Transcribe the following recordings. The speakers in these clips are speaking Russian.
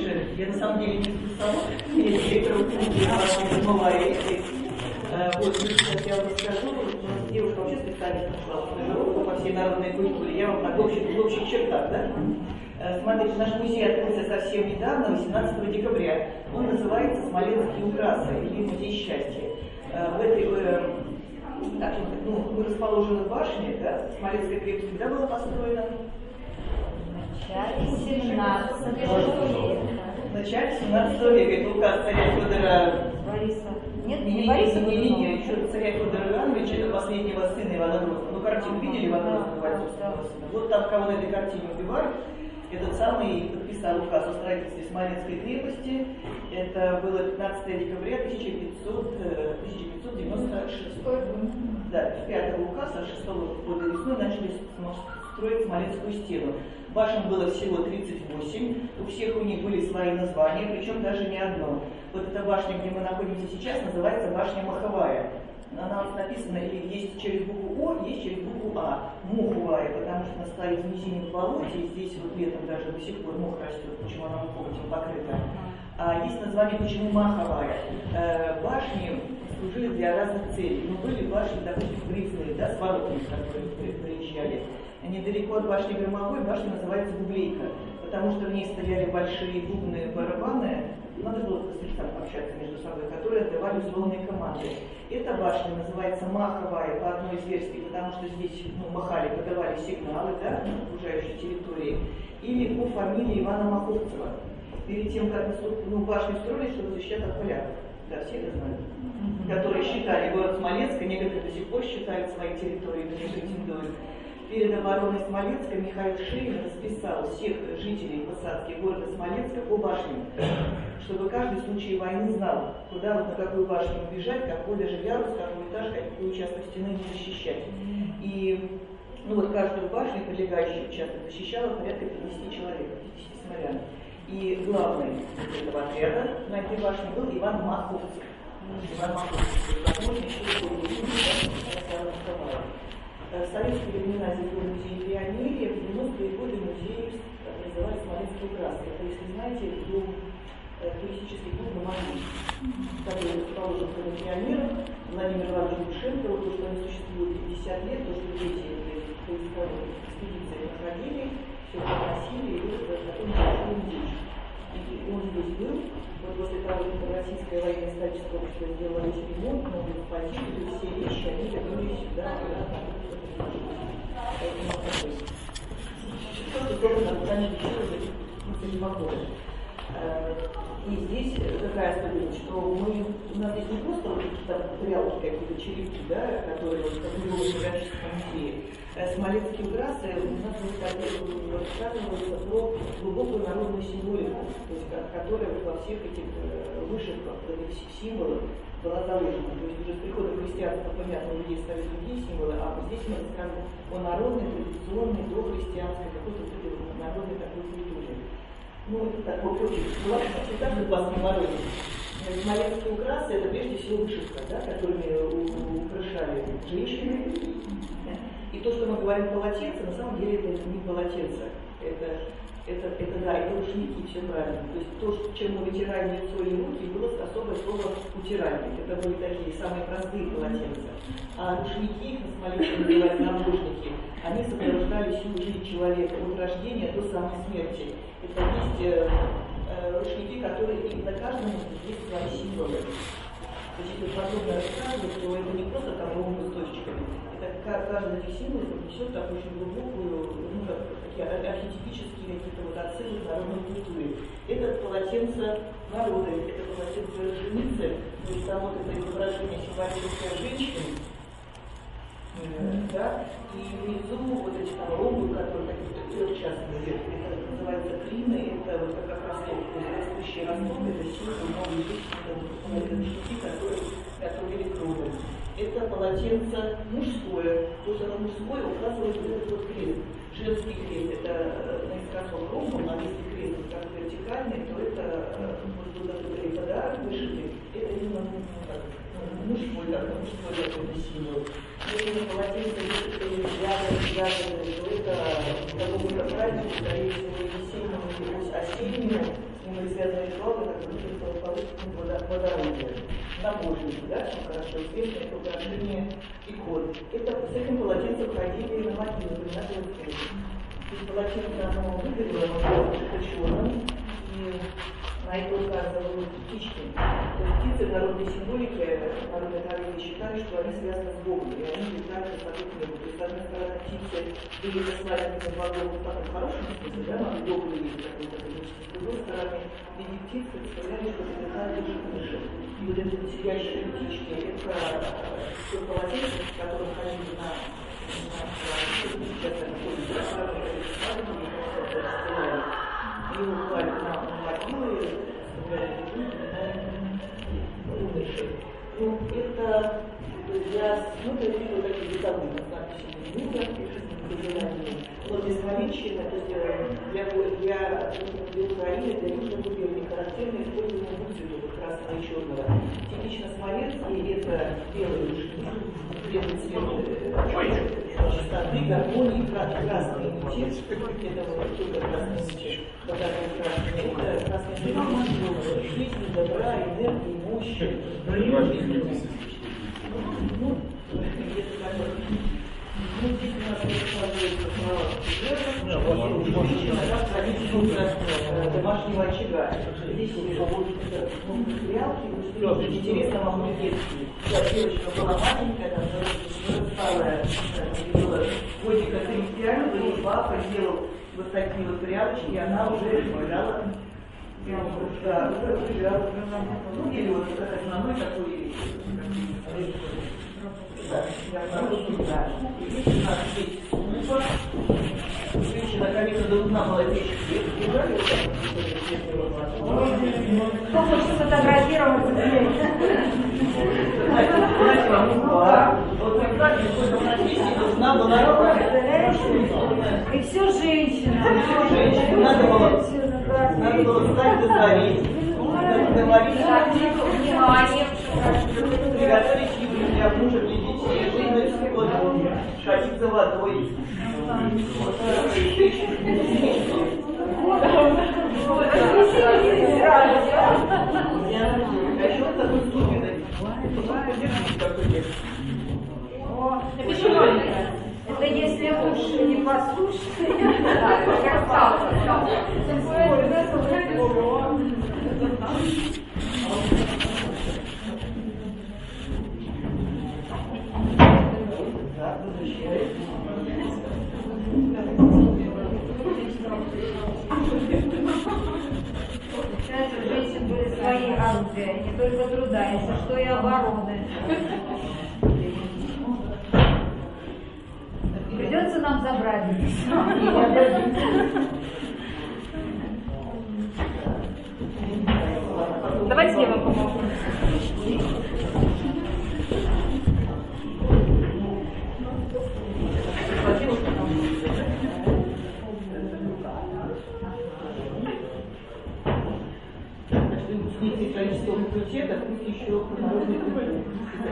же, я на самом деле не специалист, я директор Малайи. Вот, сейчас я вам расскажу, у нас девушка вообще специалист по всей народной культуре, я вам так в общих чертах, да? Смотрите, наш музей открылся совсем недавно, 18 декабря. Он называется «Смоленские украсы» или «Музей счастья». В этой, мы расположены в башне, да? Смоленская крепость когда была построена? В начале 17 века. Это указ царя Федора Бориса. Нет, не Бориса. Не, еще царя Федора Ивановича, это последнего сына Ивана Грозного. Ну, картину видели Ивана Грозного? Вот там, кого на этой картине убивают, этот самый подписал указ о строительстве Смоленской крепости. Это было 15 декабря 1596 года. Да, 5-го указа, 6-го года весной начали строить Смоленскую стену. Башен было всего 38, у всех у них были свои названия, причем даже не одно. Вот эта башня, где мы находимся сейчас, называется башня Маховая. Она у нас написана, есть через букву О, есть через букву А. Муховая, потому что она стоит в низине в болоте, и здесь вот летом даже до сих пор мох растет, почему она мухом покрыта. А есть название, почему Маховая. Башни служили для разных целей. Но были башни, допустим, грифные, да, с воротами, которые приезжали. Недалеко от башни Громовой башня называется Бублейка, потому что в ней стояли большие бубны барабаны, надо было там общаться между собой, которые отдавали условные команды. Эта башня называется Маховая по одной из версий, потому что здесь махали, подавали сигналы, да, на окружающей территории, или по фамилии Ивана Маховцева. Перед тем, как башню строили, чтобы защищать от поляков. Да, все это знают. Которые считали город Смоленск, некоторые до сих пор считают свои территории, но не претендуют. Перед обороной Смоленска Михаил Шейн расписал всех жителей посадки города Смоленска по башням, чтобы каждый в случае войны знал, куда вот на какую башню убежать, какой даже ярус, какой этаж, какой участок стены не защищать. И каждую башню, прилегающий участок, защищало порядка 50 человек, 50 смолян. И главный этого отряда на этой башне был Иван Маховцев. Иван Маховцев, возможно, еще в советские времена здесь был музей пионерии, в 90-е годы музей образовали Смоленские украсы. Это, если знаете, дом, туристический клуб на Марии, который расположен в доме пионеров, Владимир Иванович Бушенко, то, что они существуют 50 лет, то, что дети поисковых экспедиций находили, все это носили, и вот такой небольшой музей. И он здесь был. Вот после того, как Российское военно-историческое общество сделало весь ремонт, новые позиции, все вещи, они вернулись сюда. Что-то только на плане не похоже. И здесь такая особенность, что у нас здесь не просто прялки какие-то черепки, да, которые как в любом географическом музее. Смоленские украсы у нас рассказываются про глубокую народную символику, то есть, которая во всех этих вышивках, символах была заложена. То есть уже с приходом христианства, понятно, у людей стали другие символы, а вот здесь мы расскажем о народной, традиционной, дохристианской, какой-то народной такой культуре. Это такой очень всегда в классном народе. Смоленские украсы — это прежде всего вышивка, да, которыми украшали женщины. И то, что мы говорим полотенце, на самом деле это не полотенце. Это рушники, все правильно. То есть то, чем мы вытираем лицо и руки, было особое слово утиральник. Это были такие самые простые полотенца. А рушники, их на Смоленске называют наложники, они сопровождали всю жизнь человека от рождения до самой смерти. Это есть рушники, которые на каждом есть свои символы. То есть если подробно рассказывать, то это не просто там ровно с точками. Каждый из этих символов несет такую очень глубокую, такие архетипические какие-то отсылки к народной культуре. Это полотенце народа, это полотенце женицы, то есть там вот это изображение символической женщины, да, и внизу вот эти там ромбы, которые какие-то трехчастные ветки, это называется клины, это вот как росток, то есть растущий росток, это символ новой жизни, которые вели к роду. Это полотенце мужское, то, что оно мужское, указывает вот этот вот крест. Женский крест, это наискосок ромбом, а если крест как вертикальный, то это подарок вышитый, это именно мужской какой-то символ. Если полотенце вязаное, то это какому-то празднику, скорее всего, весеннему, осеннему, мы связанный ритуал, который водородие. Набожники, да, очень хорошо известно, это украшение икон. Это с этим полотенцем ходили на могилу, на Тверской. То есть полотенце оно выгорело, оно было черным, и на это указывают птички. То есть птицы в народной символике, народной традиции считают, что они связаны с Богом, и они летают высоко к небу. То есть, с одной стороны, птицы были посланными богом в таком хорошем смысле, да, но добрые есть какой-то, с другой стороны, в виде птиц представляли, что это летают выше крыши. И вот эти сидящие птички, это все полотенце, с которым ходили на сейчас они ходят в рестораны, его клали на могилы, ну, это я видела такие детали с надписями «Мира», вот бесполичина, то есть для Украины, для Южной губернии характерно использование двух красного и черного. Типично смоленский это белый рушник, белый цвет чистоты, гармонии, красный нити, это вот только красный нити, это красный нити, жизни, добра, энергии, мощи, здесь у нас домашнего очага. Здесь материал, интересно вам будет детский. Девочка была маленькая, там старая, было годика 35, и папа делал вот такие вот прялочки, и она уже играла. Да, уже играла. Ну, или вот как основной такой. Женщина, конечно, должна молодечек свет. Кто хочет сфотографировать? Вот как какой-то профессии должна была. И все женщина. Надо было встать, договорить. Внимание. Приготовить еду для мужа, для детей, жизнь ходить за водой. Это если муж не послушный, как стал. Сейчас у женщин были свои орудия, не только труда, если что и обороны. Придется нам забрать. Давайте я вам помогу. Снизить количество факультетов, пусть еще народные культуры.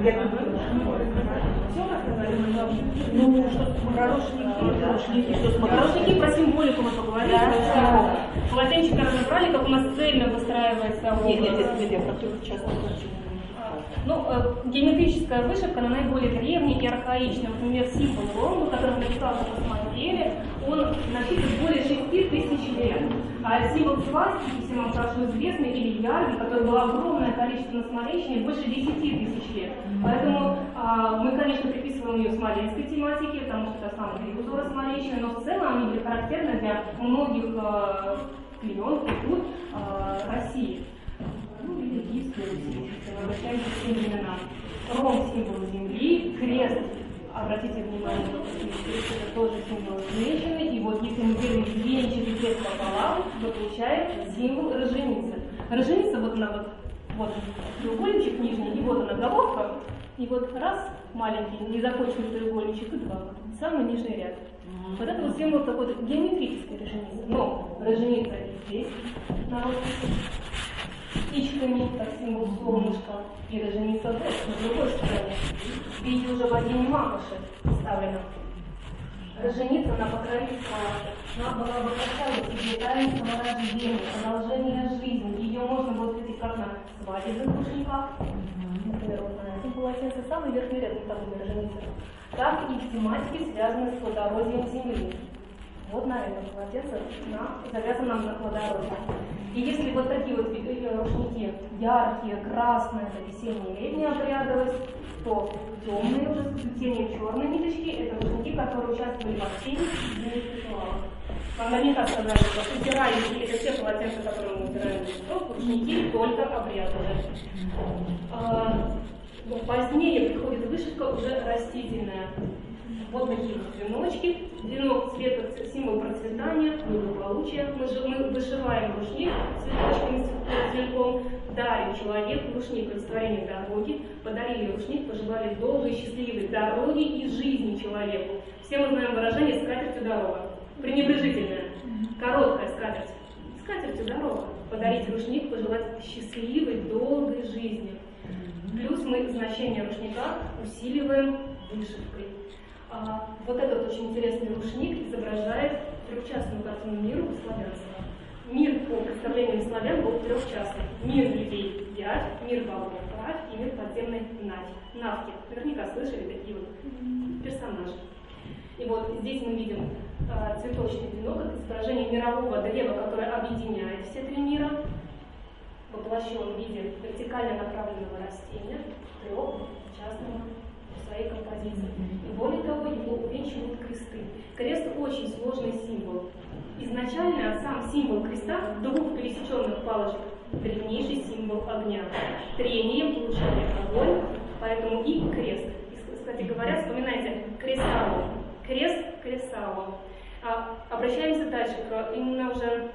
Ну, что макарошники, Макарошники про символику мы поговорили. Да. Полотенчика разобрали, как у нас цельно выстраивается образ. Нет, я про только частную картину. Ну, геометрическая вышивка, она наиболее древняя и архаичная. Например, символ ромба, который мы недавно посмотрели, он насчитывает более 6000 лет. А символ свастики, всем вам хорошо известный, или ярви, который было огромное количество на Смоленщине, больше 10 000 лет. Поэтому мы, конечно, приписываем ее смоленской тематике, потому что это самый период узора Смоленщины, но в целом они были характерны для многих племен, культур России. Ну, или Киевской Руси, если мы обращаемся к всем временам. Ром – символ земли, крест, обратите внимание, крест – это тоже символ женщины, и вот если мы делим венчатый крест пополам, то получается символ роженицы. Роженица, вот она вот треугольничек нижний, и вот она головка, и вот раз, маленький, незаконченный треугольничек, и два, самый нижний ряд. Вот это вот символ такой геометрической роженицы, но роженица и здесь, на птичками, как символ солнышка, и роженица на другой стороне. Видите, уже богиня Макоши представлена. Роженица на покровительство, она была бы красавицей для таинственного рождения, продолжения жизни, свадебных рушниках. Например, вот на этом полотенце самый верхний ряд на табло жениться. Так и в тематике, связанной с плодородием земли. Вот на этом полотенце завязано на плодородие. И если вот такие вот рушники яркие, красные, это весенние и летние обрядовость, то темные уже с цветением черной ниточки – это рушники, которые участвовали в общении с зимних ритуалах. Вам наверняка сказали, что убирающие – это те полотенца, которые мы убираем из строк, рушники только обрядовые. Позднее приходит вышивка уже растительная. Вот такие вот веночки. Венок цвета – символ процветания, благополучия. Мы вышиваем рушник цветочками, цветком, дарим человеку рушник олицетворение дороги, подарили рушник, пожелали долгой, счастливой дороги и жизни человеку. Все мы знаем выражение «скатертью дорога». Пренебрежительное. Короткая скатерть. Скатертью дорога. Подарить рушник, пожелать счастливой, долгой жизни. Плюс мы значение рушника усиливаем вышивкой. Вот этот очень интересный рушник изображает трехчастную картину мира славянства. Мир, по представлениям славян, был трехчастный. Мир людей – Вять, мир богов – Правь и мир подземный – Навь. Навки. Наверняка слышали такие вот персонажи. И вот здесь мы видим цветочный венок, это изображение мирового древа, которое объединяет все три мира, воплощен в виде вертикально направленного растения, трехчастного в своей композиции. И более того, его увенчивают кресты. Крест очень сложный символ. Изначально сам символ креста, двух пересеченных палочек, древнейший символ огня. Трением получали огонь, поэтому и крест. И, кстати говоря, вспоминайте кресало. Крест, кресало. Обращаемся дальше именно уже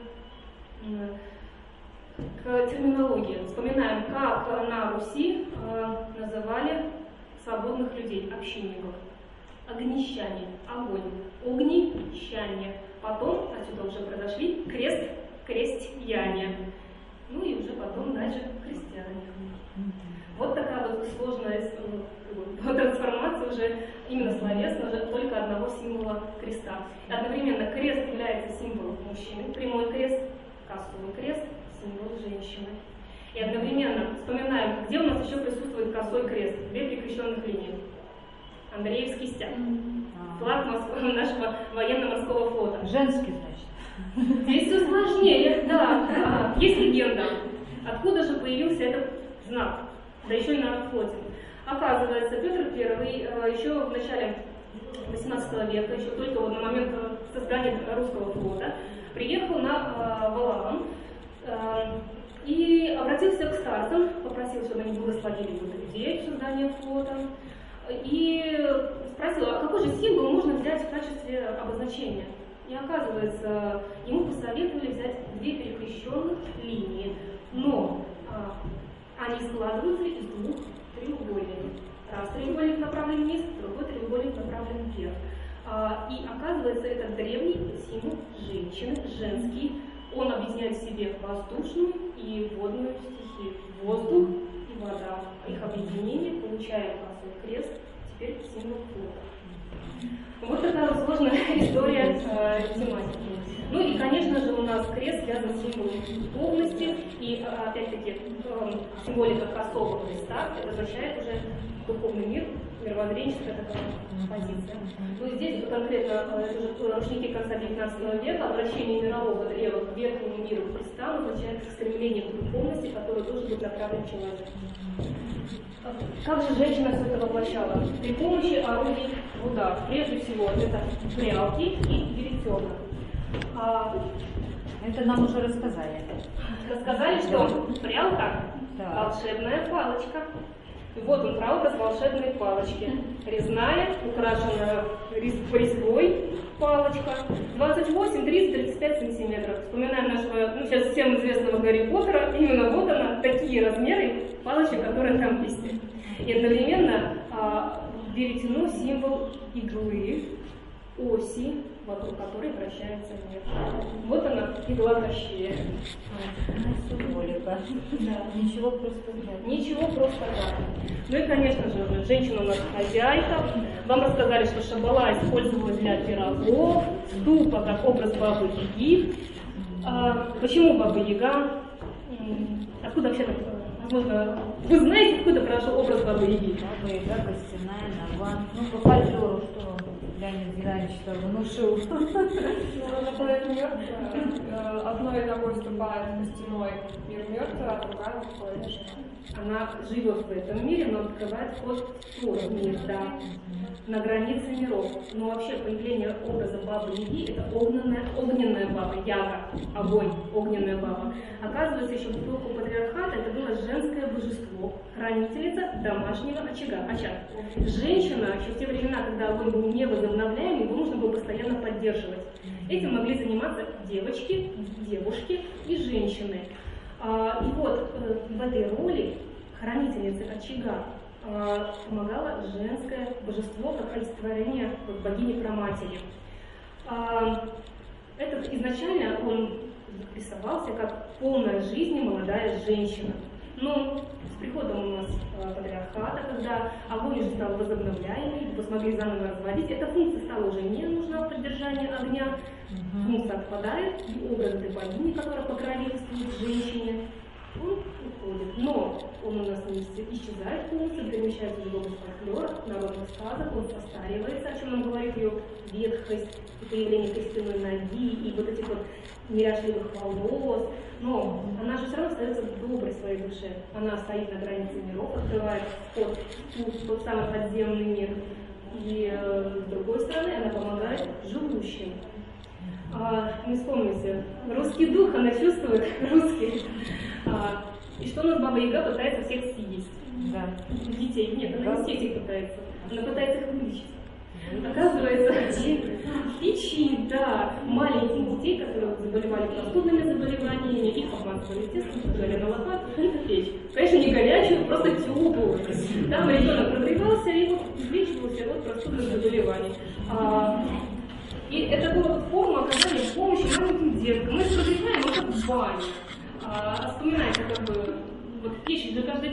к терминологии. Вспоминаем, как на Руси называли свободных людей, общинников. Огнещане, огонь, огнищане. Потом отсюда уже произошли крест, крестьяне. Ну и уже потом дальше крестьяне. Вот такая вот сложная трансформация уже именно словесно, уже только одного символа креста. И одновременно крест является символом мужчины, прямой крест, косой крест, символ женщины. И одновременно вспоминаем, где у нас еще присутствует косой крест, две перекрещенных линии. Андреевский стяг. Флаг нашего военно-морского флота. Женский, значит. Здесь все сложнее, да. Есть легенда. Откуда же появился этот знак? Да еще и на флоте. Оказывается, Петр I еще в начале XVIII века, еще только вот на момент создания русского флота, приехал на Валаам и обратился к старцам, попросил, чтобы они благословили его людей в создании флота, и спросил, а какой же символ можно взять в качестве обозначения? И оказывается, ему посоветовали взять две перекрещенных линии, но они складываются из двух треугольников. Раз треугольник направлен вниз, другой треугольник направлен вверх. И оказывается, это древний символ женщины, женский. Он объединяет в себе воздушную и водную стихию. Воздух и вода. Их объединение получает косой крест, теперь символ флота. Вот такая вот сложная история тематики. Ну и, конечно же, у нас крест связан с символом духовности, и, опять-таки, символика косого креста, это означает уже духовный мир, мировоззренческая такая позиция. Ну и здесь конкретно это уже рушники конца XIX века, обращение мирового древа к верхнему миру креста означает стремление к духовности, которое должен быть направлен человек. Как же женщина все это воплощала? При помощи орудий труда. Прежде всего, это прялки и веретена. Это нам уже рассказали. Рассказали, что прялка – Да. волшебная палочка. И вот он, прообраз волшебной палочки. Резная, украшенная резьбой палочка. 28, 30, 35 сантиметров. Вспоминаем нашего, сейчас всем известного Гарри Поттера. Именно вот она, такие размеры палочек, которые там есть. И одновременно веретено – символ иглы, оси, вокруг которой вращается мир. Вот она, игла Кощея. Символика. Да. Ничего просто нет. Ничего просто так. Ну и, конечно же, женщина у нас хозяйка. Вам рассказали, что шабала использовалась для пирогов, ступа как образ бабы Яги. Почему баба Яга? Откуда вообще Возможно, вы знаете какой-то хорошо образ Бабы Яги? Баба Яга, костяная, наван. Ну, по фольклору, что Леонид Геннадьевич внушил. Ну, наполовину мертвая. Одной ногой ступает в костяной мир мертвый, а другая находит жива. Она живет в этом мире, но открывает вход в тот мир, да, на границе миров. Но вообще появление образа Бабы Яги — это огненная баба, Яга, огонь, огненная баба. Оказывается, еще в эпоху патриархата это было женское божество, хранительница домашнего очага. Женщина, еще в те времена, когда огонь был невозобновляемый, его нужно было постоянно поддерживать. Этим могли заниматься девочки, девушки и женщины. И вот в этой роли хранительницы очага помогало женское божество, как олицетворение богини-праматери. Этот изначально он рисовался как полная жизни молодая женщина. Но с приходом у нас патриархата, когда огонь уже стал возобновляемый, его смогли заново разводить, эта функция стала уже не нужна в поддержании огня, функция отпадает, и образ этой богини, которая покровительствует женщине, он уходит. Но он у нас не исчезает полностью, перемещается в другом фольклор, народных сказок, он состаривается, о чем нам говорит ее ветхость, и появление костяной ноги, и вот этих вот неряшливых волос. Но она же все равно остается доброй в своей душе. Она стоит на границе миров, открывает вход в тот самый подземный мир. И с другой стороны, она помогает живущим. Не вспомните, русский дух, она чувствует русский. И что у нас Баба Яга пытается всех съесть? Да. Детей. Нет, она не съесть их пытается. Она пытается их вылечить. Оказывается, лечить, да, маленьких детей, которые заболевали простудными заболеваниями, их обмазывали тестом, сажали на лопатку и в печь. Конечно, не горячую, просто теплую. Там ребенок прогревался и вот излечивался от простудных заболеваний. И это была форма оказания помощи маленьким деткам. Мы это разрешаем, это в бане. Вспоминайте, как бы, вот печь же каждый